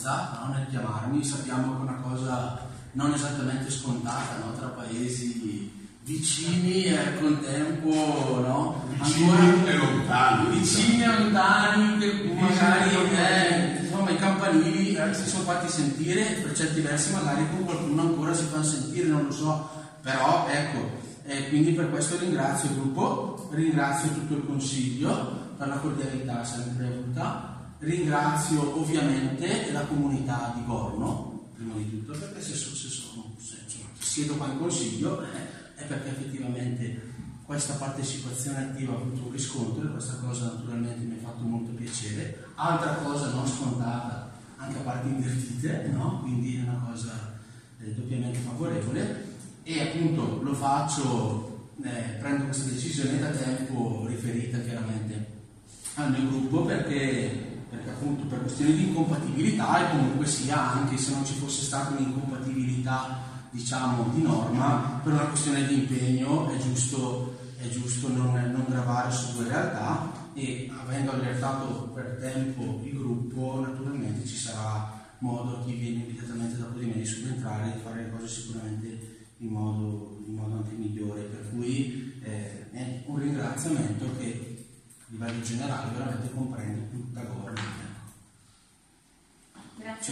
vicinanza, no? Nel chiamarmi. Sappiamo che è una cosa non esattamente scontata, no? Tra paesi vicini e al contempo, no? Vicini e lontani. Vicini e lontani, che magari insomma, i campanili si sono fatti sentire, per certi versi magari con qualcuno ancora si fanno sentire, non lo so, però ecco, quindi per questo ringrazio il gruppo, ringrazio tutto il consiglio per la cordialità sempre avuta, ringrazio ovviamente la comunità di Gorno, prima di tutto, perché se siedo qua in consiglio è perché effettivamente questa partecipazione attiva ha avuto un riscontro e questa cosa naturalmente mi ha fatto molto piacere. Altra cosa non scontata, anche a parte invertite, no? Quindi è una cosa doppiamente favorevole e appunto lo faccio, prendo questa decisione da tempo riferita chiaramente al mio gruppo perché appunto per questioni di incompatibilità e comunque sia, anche se non ci fosse stata un'incompatibilità diciamo di norma, per una questione di impegno è giusto non gravare su due realtà e avendo allertato per tempo il gruppo naturalmente ci sarà modo a chi viene immediatamente dopo di me di subentrare e di fare le cose sicuramente in modo anche migliore, per cui un ringraziamento che a livello generale veramente comprende tutta Gorno. Grazie.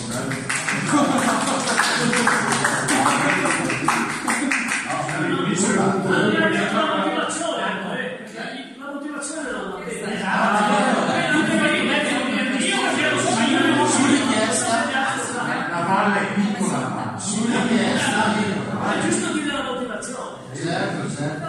La motivazione non la su richiesta la valle è piccola, su richiesta è giusto dire la motivazione. certo.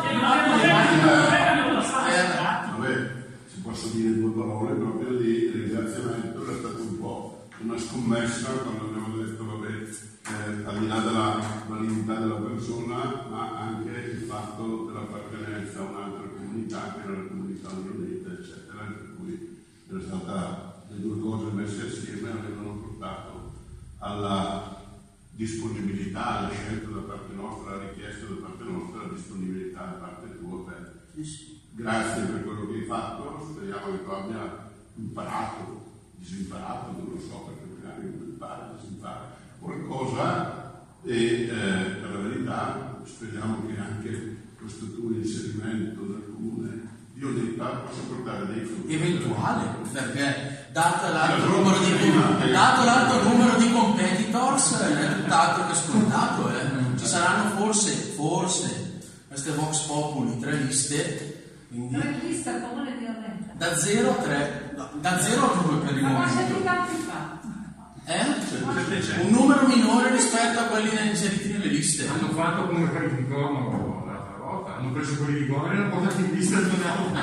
Vabbè, si posso dire due parole proprio di ringraziamento, è stato un po' una scommessa quando abbiamo detto vabbè, al di là della validità della persona, ma anche il fatto dell'appartenenza a un'altra comunità che era la comunità unita, eccetera, per cui era stata le due cose messe assieme avevano portato alla disponibilità, alla scelta da parte nostra, alla richiesta da parte nostra, alla disponibilità da parte tua. Grazie per quello che hai fatto, speriamo che tu abbia imparato, disimparato, non lo so, perché magari non impara, disimpara qualcosa e per la verità speriamo che anche questo tuo inserimento nel comune di onestà possa portare dei frutti. Eventuale, perché dato l'alto numero di competitors è tutt'altro che scontato. Ci saranno forse queste Vox Populi 3 liste, quindi 3 liste al comune di Orvieto. da 0 a 3, da 0 a 2 per il Ma quanti momento. abitanti fa? Un numero minore rispetto a quelli inseriti nelle liste. Hanno fatto come quelli di Gorno l'altra volta, hanno preso quelli di Gorno e hanno portato in lista il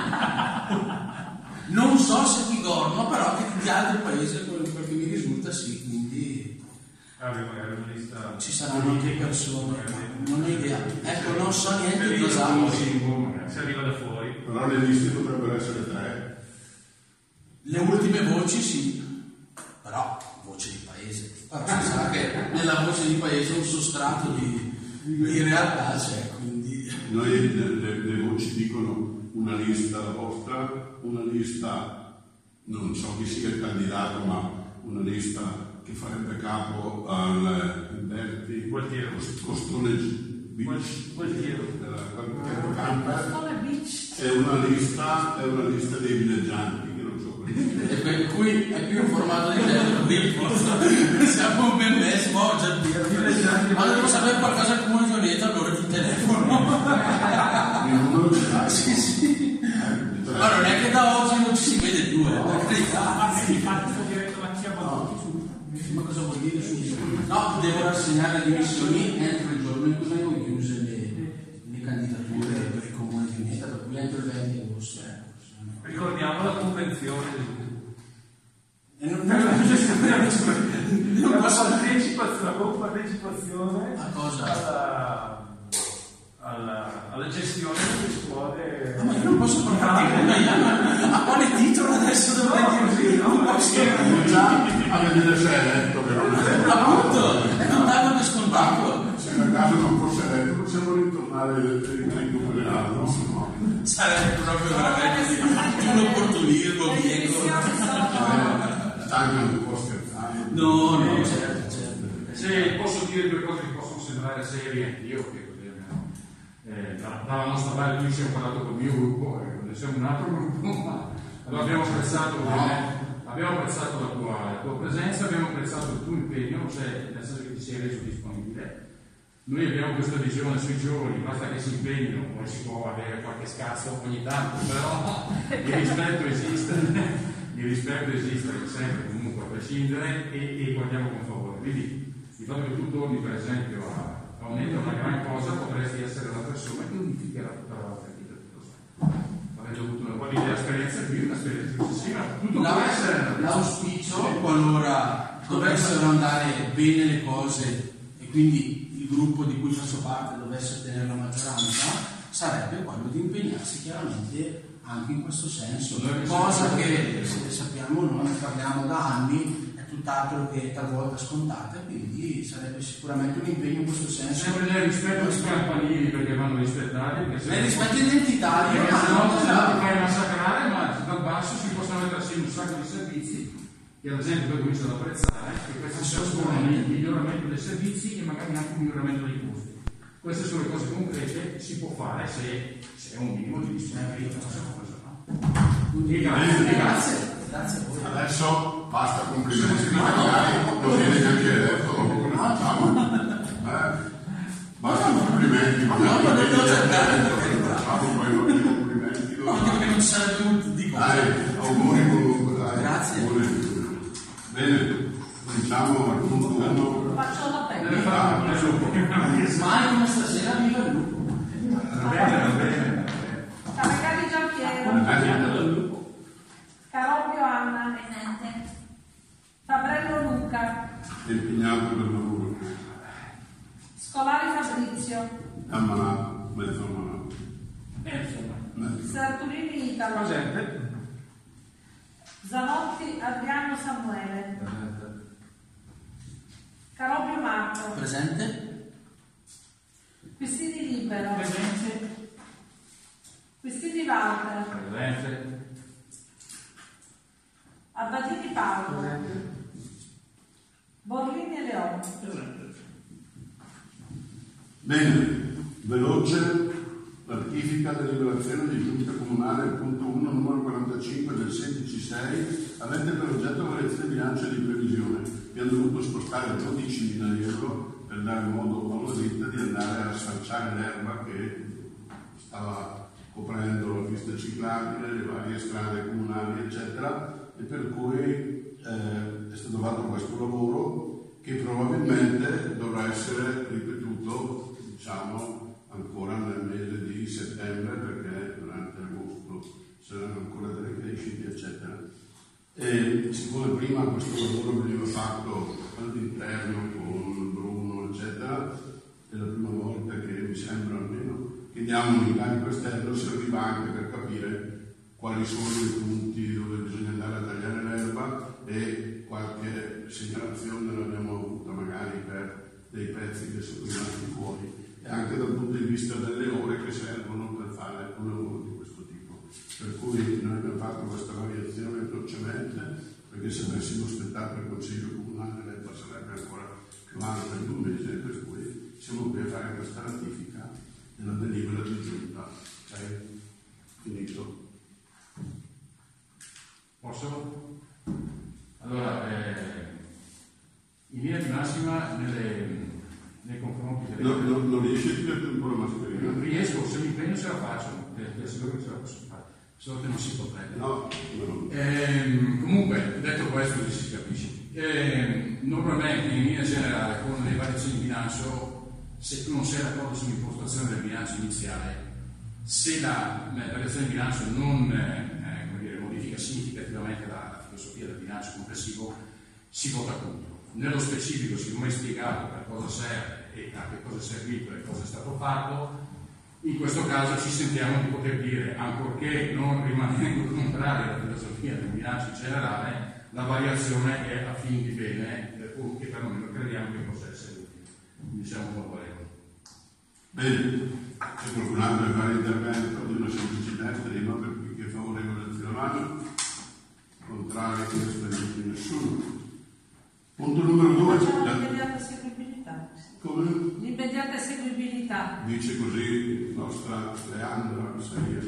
Non so se di Gorno, però che di altri paesi, per cui mi risulta sì, quindi magari una lista. ci saranno anche persone, non ho idea. Ecco, non so niente di esatto. Si arriva da fuori. Però le liste potrebbero essere 3. Le ultime voci sì, però voce di paese. Però si sa che nella voce di paese un sostrato di realtà c'è, quindi Noi le voci dicono una lista la vostra, una lista, non so chi sia il candidato, ma una lista che farebbe capo al Berti Gualtiero. Costone Beach, Gualtiero. Come beach. è una lista dei villeggianti, che non so quelli. per cui è più un formato di telefono. Siamo un bellissimo già dire. Ma devo sapere qualcosa al comune di Orvieto, allora ti telefono. Il numero ce l'hai? Sì. Ma non è che da oggi non ci si vede più, per carità. Ma cosa vuol dire? No, devo rassegnare le dimissioni entro il giorno in cui vengono chiuse le candidature per il comune di Orvieto, per cui entro il 20 agosto. Ricordiamo la convenzione E non la compartecipazione a cosa? alla gestione delle scuole. Ma io non posso parlare a quale titolo adesso dovrei dire? Non posso. Già a vedere se è eletto, che non è. Appunto, non danno per scontato. Se per caso non fosse eletto, possiamo ritornare in comunale, no? Sarebbe proprio veramente un opportunismo bieco. Stanca un po' scherzare. No, certo. Se posso dire due cose che possono sembrare serie, io che così almeno dalla nostra parte qui siamo parlato col mio gruppo, ne siamo un altro gruppo, ma allora abbiamo apprezzato la tua presenza, abbiamo apprezzato il tuo impegno, cioè nel senso che ti sei reso disponibile. Noi abbiamo questa visione sui giovani, basta che si impegnino, poi si può avere qualche scarso ogni tanto, però il rispetto esiste sempre, comunque a prescindere, e guardiamo con favore. Quindi il fatto che tu torni per esempio a un'età una gran cosa, potresti essere la persona che unificherà tutta la vostra vita, tutto so. Avete avuto una buona esperienza qui, un'esperienza successiva, tutto può essere. L'auspicio, qualora dovessero andare bene le cose e quindi il gruppo di cui faccio parte dovesse ottenere la maggioranza, sarebbe quello di impegnarsi chiaramente anche in questo senso, cosa che sappiamo noi, ne parliamo da anni, è tutt'altro che talvolta scontata, quindi sarebbe sicuramente un impegno in questo senso. Sempre nel rispetto dei campanili, perché vanno rispettati, nel rispetto identitario, perché se no ti fai massacrare, ma dal basso si possono mettere assieme un sacco di servizi che ad esempio poi cominciano ad apprezzare, che questi sono il miglioramento dei servizi e magari anche il miglioramento dei costi. Queste sono le cose concrete che si può fare se è un minimo di disponibilità. Grazie a voi. Adesso basta complimenti, magari non viene neanche detto, dopo cominciamo. Basta complimenti, magari non viene detto, facciamo poi i complimenti. Anche perché non ci sarebbe molto di cosa. Dai, auguri comunque, dai. Grazie. Bene, cominciamo al punto 1. Faccio la pelle. Deve fare Mai come stasera viva il gruppo. va bene. Cavecari Giampiero. Carobbio Anna. Presente. Fabrello Luca. Impegnato per lavoro. Scolari Fabrizio. Ammalato, mezzo ammalato. Sarturini Italo. Presente. Zanotti Adriano Samuele. Carobbio Marco. Presente? Quistini Libero. Presente. Quistini Walter. Presente. Abbadini Paolo. Borlini e Leone. Bene, veloce la ratifica della deliberazione di giunta comunale punto 1 numero 45 del 16/6 avente per oggetto variazione di bilancio e di previsione, che hanno dovuto spostare 12.000 euro per dare modo a una ditta di andare a sfalciare l'erba che stava coprendo la pista ciclabile, le varie strade comunali eccetera, e per cui è stato fatto questo lavoro che probabilmente dovrà essere ripetuto, diciamo, ancora nel mese di settembre, perché durante agosto saranno ancora delle crescite eccetera. E siccome prima questo lavoro veniva fatto all'interno con Bruno eccetera, è la prima volta che mi sembra almeno che diamo un incarico esterno, serviva anche per capire quali sono i punti dove bisogna andare a tagliare l'erba, e qualche segnalazione l'abbiamo avuta magari per dei pezzi che sono rimasti fuori, e anche dal punto di vista delle ore che servono per fare un lavoro di questo tipo. Per cui noi abbiamo fatto questa variazione velocemente, perché se avessimo aspettato il Consiglio Comunale l'erba sarebbe ancora più alta in un mese, per cui siamo qui a fare questa ratifica della delibera di giunta. Ok? Finito. Posso? Allora, in linea di massima nei confronti delle... Non riesci a tirare un po' la mascherina? Non riesco, se mi impegno ce la faccio, solo che ce la posso fare, solo che non si potrebbe. No. Comunque, detto questo, si capisce. Normalmente, in linea generale, con le variazioni di bilancio, se tu non sei d'accordo sull'impostazione del bilancio iniziale, se la variazione di bilancio non modifica significativamente la filosofia del bilancio complessivo, si vota contro. Nello specifico, siccome hai spiegato per cosa serve e a che cosa è servito e cosa è stato fatto, in questo caso ci sentiamo di poter dire, ancorché non rimanendo contrari alla filosofia del bilancio in generale, la variazione è a fin di bene, che perlomeno crediamo che possa essere utile. Quindi siamo favorevoli. Bene, c'è qualcun altro che fa l'intervento di una semplicità estrema, per cui chi è favorevole alzi la mano, contrario a questo non c'è nessuno. Punto numero 2. L'immediata seguibilità. Come? L'immediata seguibilità. Dice così nostra Leandra Saia.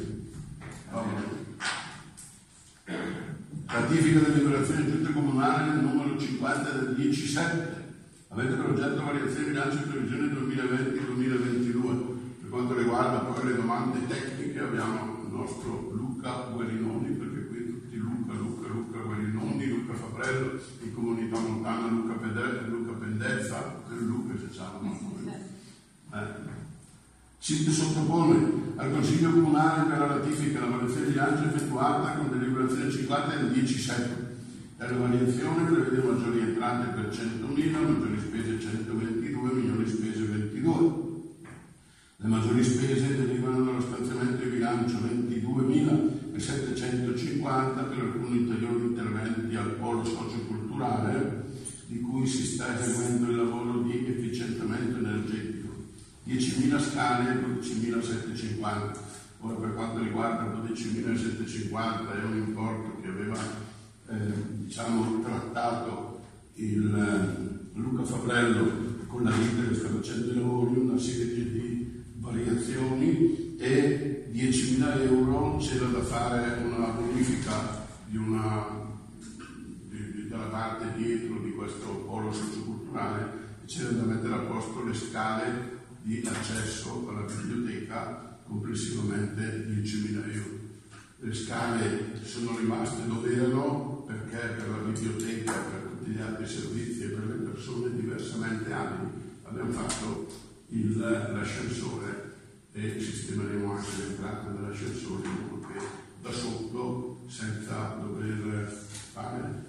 Ratifica della deliberazione di giunta comunale numero 50 del 10/7. Avete per oggetto variazione di bilancio e previsione 2020-2022. Per quanto riguarda poi le domande tecniche abbiamo il nostro Luca Guarinoni, perché qui tutti Luca Guarinoni, Luca Fabrello, in comunità montana Luca Pendezza, per Luca se c'hanno. Si sottopone al Consiglio Comunale per la ratifica la variazione di bilancio effettuata con deliberazione 50 del 10/7. La variazione prevede maggiori entrate per 100.000, maggiori spese 122, minori spese 22. Le maggiori spese derivano dallo stanziamento di bilancio 22.750 per alcuni ulteriori interventi al polo socioculturale di cui si sta eseguendo il lavoro di efficientamento energetico. 10.000 scale e 12.750. Ora per quanto riguarda 12.750 è un importo che aveva trattato il Luca Fabrello con la ditta che sta facendo i lavori, una serie di variazioni, e 10.000 euro c'era da fare una bonifica dalla parte dietro di questo polo socioculturale, e c'era da mettere a posto le scale di accesso alla biblioteca, complessivamente 10.000 euro. Le scale sono rimaste dove erano perché per la biblioteca, per tutti gli altri servizi e per le persone diversamente abili abbiamo fatto l'ascensore e sistemeremo anche l'entrata dell'ascensore in modo che da sotto, senza dover fare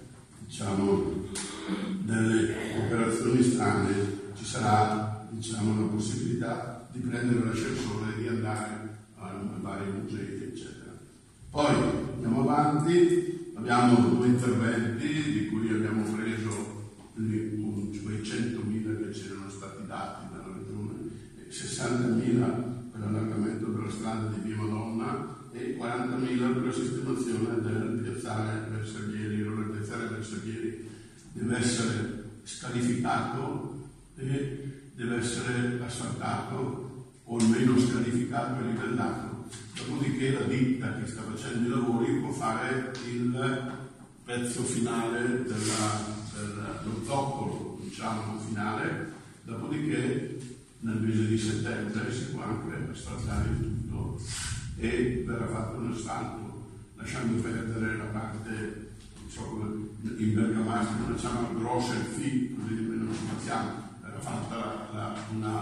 delle operazioni strane, ci sarà la possibilità di prendere l'ascensore e di andare a vari musei, eccetera. Poi andiamo avanti, abbiamo 2 interventi di cui abbiamo preso quei 100.000 che c'erano stati dati dalla Regione, 60.000 per l'allargamento della strada di Via Madonna e 40.000 per la sistemazione del piazzale Bersaglieri. Il piazzale Bersaglieri deve essere scarificato e deve essere asfaltato o almeno scarificato e livellato, dopodiché la ditta che sta facendo i lavori può fare il pezzo finale dello zoccolo finale, dopodiché nel mese di settembre si può anche asfaltare il tutto e verrà fatto un asfalto, lasciando perdere la parte in bergamasco, facciamo grossa il fì, così almeno ci facciamo. Era fatta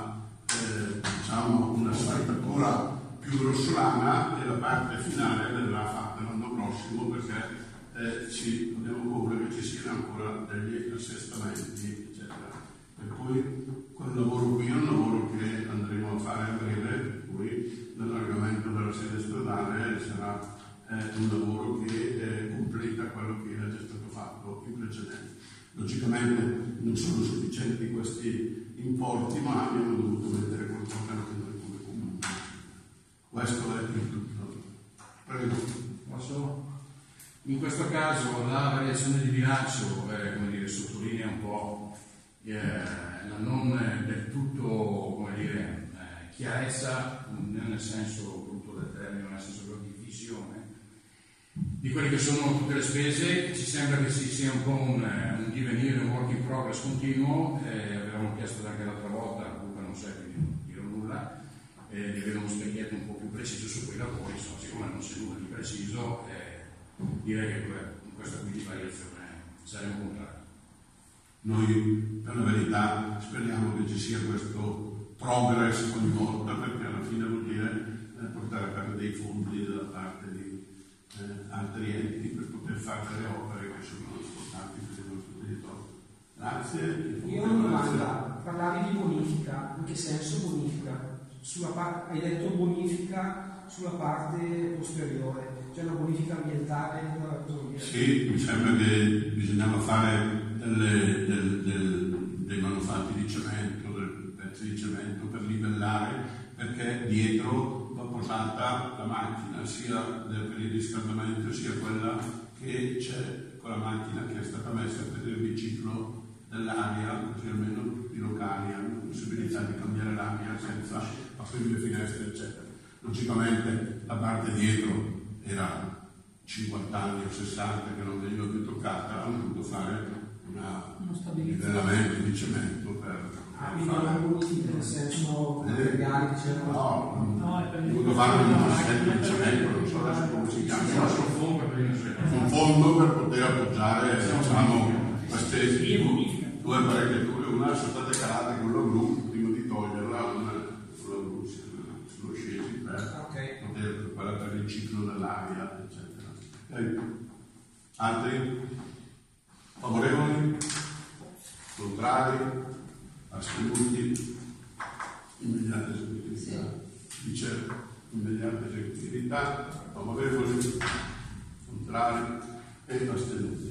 una sfaltatura più grossolana e la parte finale verrà fatta l'anno prossimo, perché abbiamo paura che ci siano ancora degli assestamenti, eccetera. E poi quel lavoro qui è un lavoro che andremo a fare a breve, poi l'allargamento della sede stradale sarà un lavoro che completa quello che era già stato fatto in precedenza. Logicamente non sono sufficienti questi importi, ma abbiamo dovuto mettere qualcosa anche noi come comune. Questo è il tutto. Prego. Posso? In questo caso la variazione di bilancio sottolinea un po' la non del tutto chiarezza, nel senso brutto del termine, nel senso di visione di quelle che sono tutte le spese. Ci sembra che sia un po' un divenire, un work in progress continuo. Avevamo chiesto anche l'altra volta, Luca non sa, quindi non dirò nulla, di avere uno specchietto un po' più preciso su quei lavori. Siccome non c'è nulla di preciso, direi che in questa qui di variazione saremo contrari. Noi per la verità speriamo che ci sia questo progress ogni volta, perché alla fine vuol dire portare a casa dei fondi da parte di altri enti per poter fare delle opere che sono importanti per il nostro territorio. Grazie. Io ho una domanda, parlavi di bonifica, in che senso bonifica? Hai detto bonifica sulla parte posteriore, cioè una bonifica ambientale? Sì, mi sembra che bisognava fare dei manufatti di cemento, dei pezzi di cemento per livellare, perché dietro va portata la macchina, sia per il riscaldamento sia quella che c'è con la macchina che è stata messa per il riciclo dell'aria, così almeno tutti i locali hanno la possibilità di cambiare l'aria senza aprire le finestre, eccetera. Logicamente la parte dietro era 50 anni o 60 che non veniva più toccata, hanno dovuto fare un livellamento di cemento per fare nel senso legali, no, hanno dovuto fare un massetto di cemento, non so adesso come si chiama, un fondo per poter appoggiare, diciamo, queste due apparecchiature. Una sono state calate con la gru prima di toglierla, una con la gru sono scesi per poter per il ciclo dell'aria, eccetera. Altri? Favorevoli? Contrari? Astenuti? Immediata esecutività? Dice immediata esecutività? Favorevoli? Contrari? E astenuti?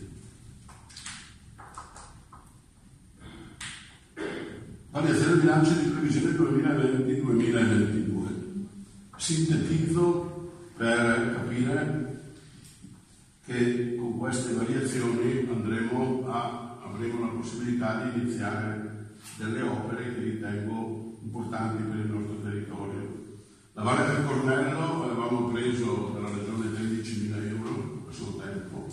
Variazione del bilancio di previsione 2020-2022. Sintetizzo per capire che con queste variazioni avremo la possibilità di iniziare delle opere che ritengo importanti per il nostro territorio. La Valle del Cornello avevamo preso dalla Regione 13.000 euro a suo tempo,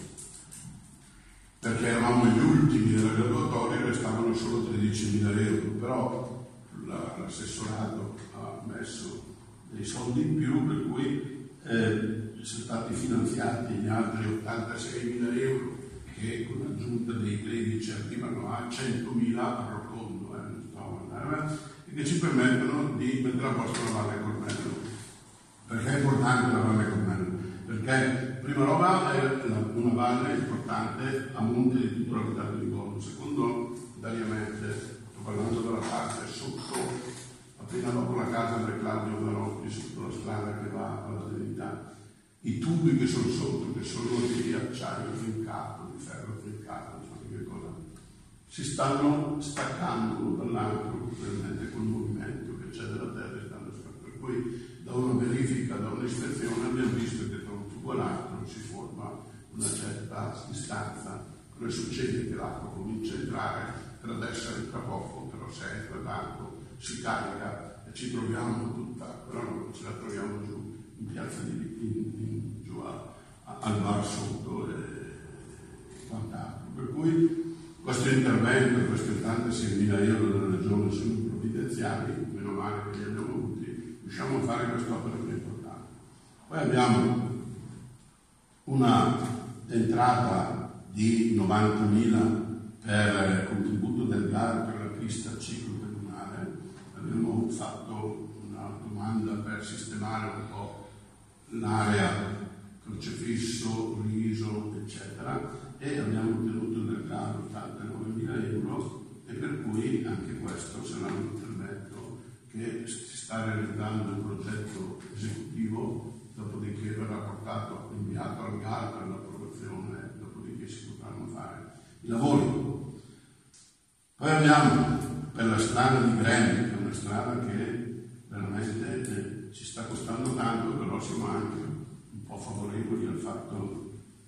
perché eravamo gli ultimi della graduatoria e restavano solo 13.000 euro, però l'assessorato ha messo dei soldi in più, per cui sono stati finanziati gli altri 86.000 euro che con l'aggiunta dei 13 arrivano a 100.000 a rotondo, e che ci permettono di mettere a posto la Valle Cornello. Perché è importante la Valle Cornello? Perché prima roba è una valle importante a monte di tutto l'abitato di Golo, secondariamente, sto parlando della parte sotto, appena dopo la casa del Claudio Varotti, sotto la strada che va alla Trinità, i tubi che sono sotto, che sono di acciaio trincato, di ferro trincato, non so che cosa, si stanno staccando dall'altro, probabilmente col movimento che c'è della terra, stanno staccando. Per cui da una verifica, da un'ispezione abbiamo visto che tra un tubo e l'altro si forma una certa distanza. Cosa succede? Che l'acqua comincia a entrare, per adesso entra poco, però se entra tanto si carica e ci troviamo tutta, però non ce la troviamo giù in piazza giù al bar sotto e quant'altro. Per cui questo intervento, questi 86.000 euro della regione sono provvidenziali, meno male che li abbiamo avuti, riusciamo a fare quest'opera più importante. Poi abbiamo una entrata di 90.000 per il contributo del GAR per la pista ciclopedagonale. Abbiamo fatto una domanda per sistemare un po' l'area Crocefisso, Riso, eccetera, e abbiamo ottenuto del GAR 89.000 euro, e per cui anche questo sarà un intervento che si sta realizzando il progetto esecutivo, dopodiché verrà portato, inviato al GAR per l'approvazione, dopodiché si potranno fare i lavori. Poi abbiamo per la strada di Gremi, che è una strada che veramente ci sta costando tanto, però siamo anche un po' favorevoli al fatto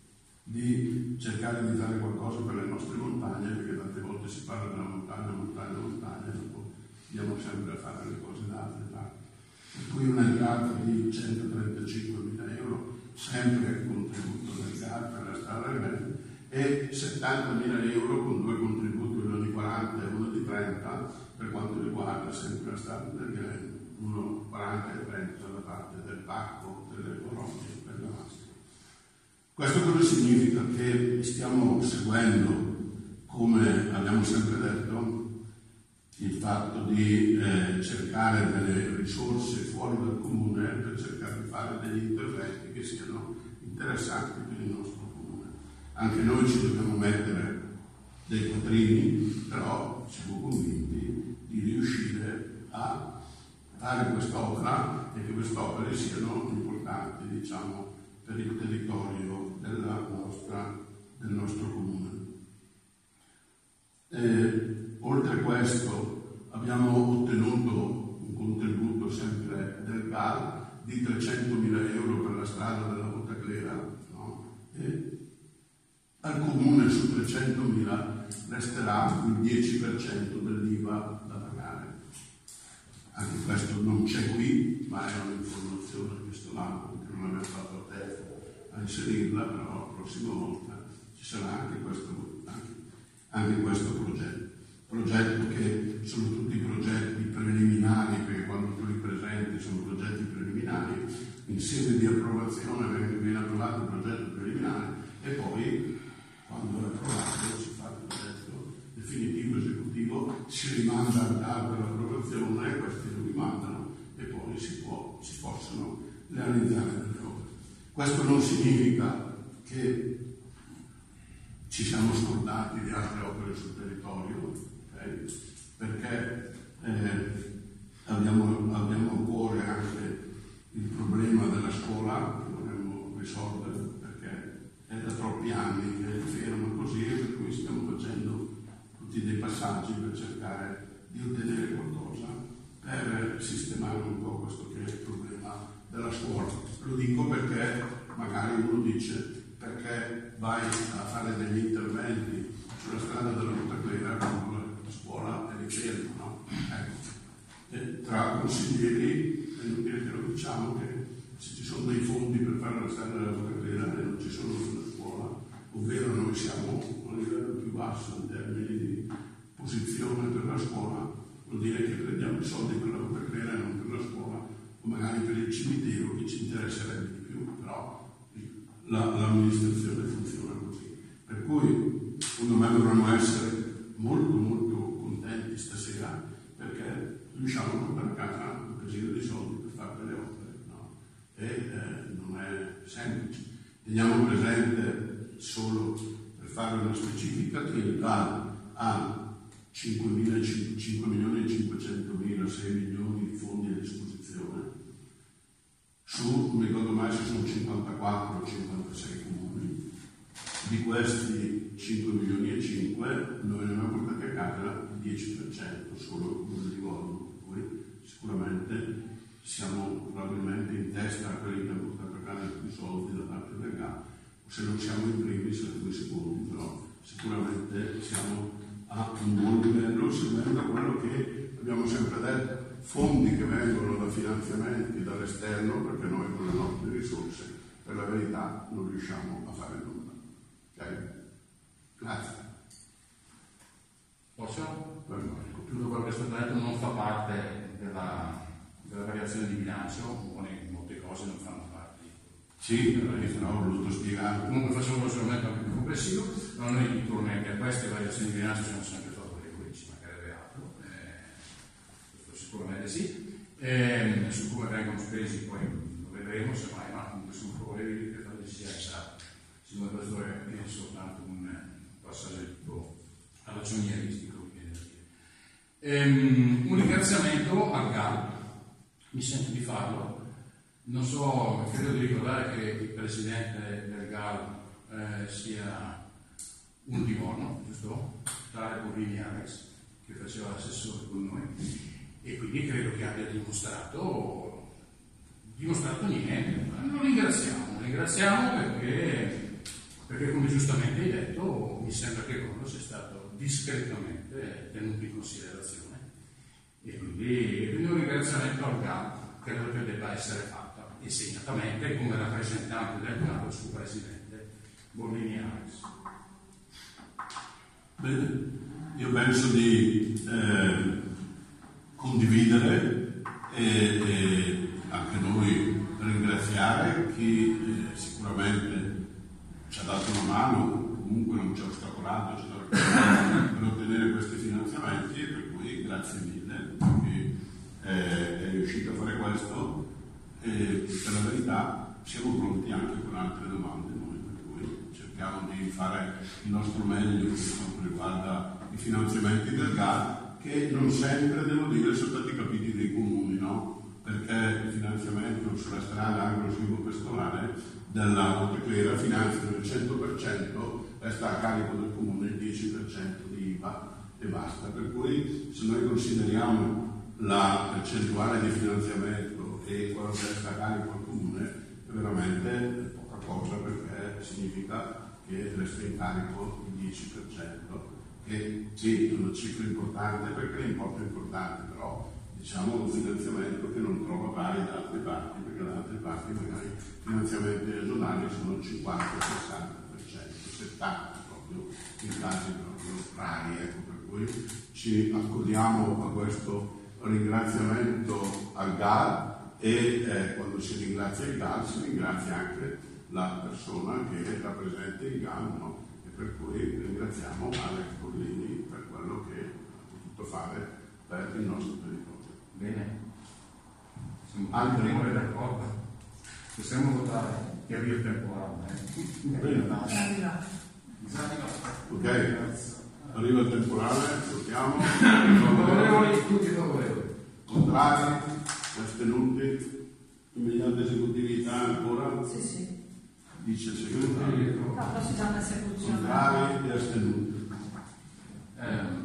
di cercare di fare qualcosa per le nostre montagne, perché tante volte si parla della montagna, dopo andiamo sempre a fare le cose da altre parti. Per cui un'entrata di 135.000 euro, sempre il contributo del GAR per la strada Gremi, e 70.000 euro con due contributi, uno di 40 e uno di 30, per quanto riguarda sempre la strada del Gremi, uno 40 e 30 da parte del Pacco, delle Colonie per la Mastica. Questo cosa significa? Che stiamo seguendo, come abbiamo sempre detto, il fatto di cercare delle risorse fuori dal comune per cercare di fare degli interventi che siano interessanti per il nostro comune. Anche noi ci dobbiamo mettere dei quattrini, però siamo convinti di riuscire a fare quest'opera e che queste opere siano importanti, diciamo, per il territorio del nostro comune. Oltre a questo abbiamo ottenuto un contributo sempre del GAR di 300.000 euro per la strada della Bottaclera, no? E al comune su 300.000 resterà il 10% dell'IVA da pagare. Anche questo non c'è qui, ma è un'informazione che sto dando, che non abbiamo fatto a te a inserirla, però la prossima volta ci sarà anche questo progetto che sono tutti progetti preliminari, perché quando tu li presenti sono progetti preliminari, in sede di approvazione viene approvato il progetto preliminare e poi quando è approvato si fa il progetto definitivo esecutivo, si rimanda al TAR per l'approvazione, questi lo rimandano e poi si possono realizzare delle opere. Questo non significa che ci siamo scordati di altre opere sul territorio, okay? Perché abbiamo a cuore anche il problema della scuola che vorremmo risolvere, perché è da troppi anni che è fermo così, per cui stiamo facendo tutti dei passaggi per cercare di ottenere qualcosa per sistemare un po' questo che è il problema della scuola. Lo dico perché magari uno dice: perché vai a fare degli interventi sulla strada della Montaclera quando la scuola è ferma, no? Ecco. Tra consiglieri è inutile che lo diciamo che se ci sono dei fondi per fare la strada della Montaclera e non ci sono sulla scuola, ovvero noi siamo a un livello più basso in termini di posizione per la scuola, vuol dire che prendiamo i soldi per la Montaclera e non per la scuola, o magari per il cimitero che ci interesserebbe di più, però l'amministrazione funziona così. Per cui secondo me dovremmo essere molto molto contenti stasera perché riusciamo a portare a casa un casino di soldi per fare delle opere, no? E non è semplice. Teniamo presente solo per fare una specifica che il GAL ha 5 milioni e 500.000, 6 milioni di fondi a disposizione. Su, non ricordo mai se sono 54 o 56 comuni. Di questi 5 milioni e 5 noi ne abbiamo portati a casa il 10%, solo non mi ricordo. Poi sicuramente siamo probabilmente in testa a quelli che hanno portato a casa più soldi da parte del GAL. Se non siamo in primi, siamo in secondi, però sicuramente siamo a un buon livello, seguendo quello che abbiamo sempre detto. Fondi che vengono da finanziamenti dall'esterno, perché noi con le nostre risorse per la verità non riusciamo a fare nulla. Ok? Grazie. Posso? Tutto quello che è stato detto non fa parte della variazione di bilancio, molte cose non fanno parte. Sì, no, ho voluto spiegare. Comunque facciamo un ragionamento anche più complessivo, ma noi naturalmente a queste variazioni di bilancio siamo sempre favorevoli, ci mancherebbe altro. Sicuramente sì, su come vengono spesi poi lo vedremo, se mai, ma comunque sono favorevoli che la sia esatta. Secondo questo è soltanto un passaggio ragionieristico. Un ringraziamento al GAL, mi sento di farlo. Non so, credo di ricordare che il presidente del GAL sia un Livorno, giusto? Tale Bovini Alex, che faceva l'assessore con noi. E quindi credo che abbia dimostrato niente. Lo ringraziamo perché come giustamente hai detto mi sembra che quello sia stato discretamente tenuto in considerazione e quindi un ringraziamento al GAL credo che debba essere fatto e segnatamente come rappresentante del GAL il suo presidente Bovini Alex. Bene, io penso di condividere e anche noi ringraziare chi sicuramente ci ha dato una mano, comunque non ci ha ostacolato, per ottenere questi finanziamenti, per cui grazie mille perché è riuscito a fare questo e per la verità siamo pronti anche con altre domande noi, per cui cerchiamo di fare il nostro meglio per quanto riguarda i finanziamenti del GAL, che non sempre, devo dire, sono stati capiti dai comuni, no? Perché il finanziamento sulla strada agro-silvopastorale della Montaclera finanziano il 100%, resta a carico del comune il 10% di IVA e basta. Per cui se noi consideriamo la percentuale di finanziamento e quello che resta a carico al comune è veramente poca cosa, perché significa che resta in carico il 10% che sì, è una cifra importante perché l'importo è importante, però diciamo un finanziamento che non trova pari da altre parti, perché da altre parti magari i finanziamenti regionali sono il 50-60%, 70% proprio in casi proprio rari, ecco, per cui ci accodiamo a questo ringraziamento al GAL e quando si ringrazia il GAL si ringrazia anche la persona che rappresenta il GAL, no? E per cui ringraziamo Alex Borlini per quello che ha potuto fare per il nostro territorio. Bene, siamo anche d'accordo. Possiamo votare chiarire il temporale. Ok, arriva il temporale, votiamo. Favorevoli, tutti favorevoli. Contrari, astenuti, immediata esecutività ancora, Sì, sì. dice il segretario. La prossima esecuzione. Contrari e astenuti. Bene.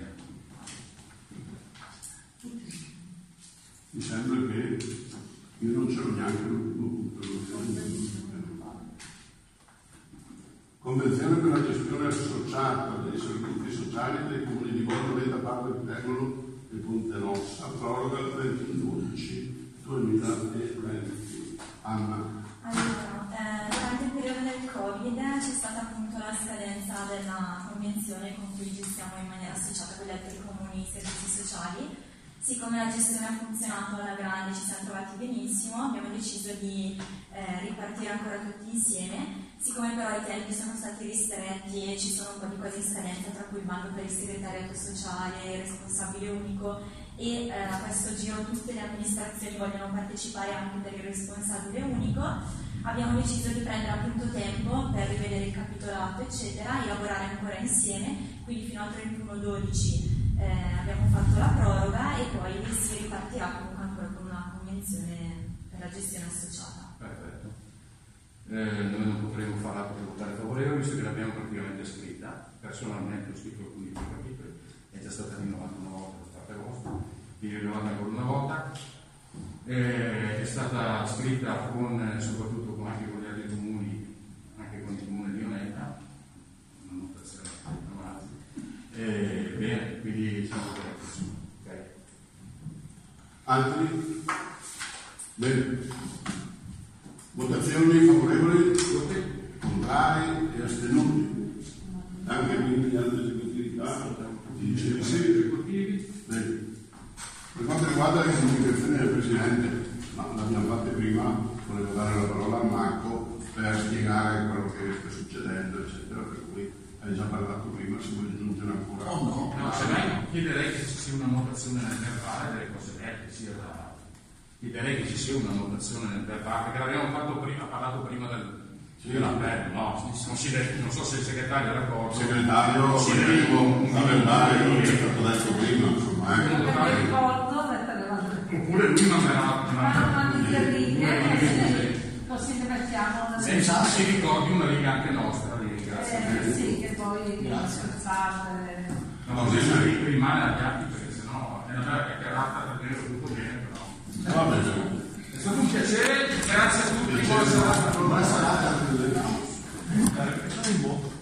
Mi sembra che io non c'ero neanche l'ultimo punto. Convenzione per la gestione associata dei servizi sociali dei comuni di Borgoleta, Parma di Tegolo e Ponte Nossa, proroga al 31/12/2020. Anna. Allora, durante il periodo del Covid c'è stata appunto la scadenza della convenzione con cui gestiamo in maniera associata con gli altri comuni i servizi sociali. Siccome la gestione ha funzionato alla grande, ci siamo trovati benissimo, abbiamo deciso di ripartire ancora tutti insieme. Siccome però i tempi sono stati ristretti e ci sono un po' di cose in scadenza, tra cui il bando per il segretariato sociale, il responsabile unico e a questo giro tutte le amministrazioni vogliono partecipare anche per il responsabile unico, abbiamo deciso di prendere appunto tempo per rivedere il capitolato eccetera e lavorare ancora insieme, quindi fino al 31/12 abbiamo fatto la proroga e poi si ripartirà comunque ancora con una convenzione per la gestione associata. Perfetto. Noi non potremo fare altro che votare favorevole, visto che l'abbiamo praticamente scritta. Personalmente ho scritto alcuni capitoli, è già stata rinnovata una volta da parte vostra, quindi rinnovata ancora una volta. È stata scritta soprattutto anche con gli altri comuni, anche con il comune di Ionetta, una notazione avanti. Bene, quindi siamo corretti. Okay. Altri? Bene. Votazioni favorevoli? Contrari e astenuti? Anche quindi gli altri esecutività? Dice di sì. Esecutivi? Bene. Per quanto riguarda le comunicazioni del Presidente, no, l'abbiamo fatta prima, volevo dare la parola a Marco per spiegare quello che sta succedendo, eccetera, per cui hai già parlato prima, se vuoi aggiungere ancora. Oh, No, semmai chiederei che ci sia una notazione nel verbale delle cose dette, chiederei che ci sia una notazione nel verbale, perché l'abbiamo fatto prima, parlato prima dell'appello, no? Non so se il segretario è d'accordo. Il segretario, si un verbale, come è stato detto prima, insomma. Perché ricordo, Oppure lui manderà una righe, così ne mettiamo si ricordi una riga anche nostra, grazie. sì, che poi scherzate. No, così rimane agli atti, perché sennò è una bella chiacchierata, per tenere tutto bene, però. Va bene. È stato un piacere, grazie a tutti, buona serata. Buona serata.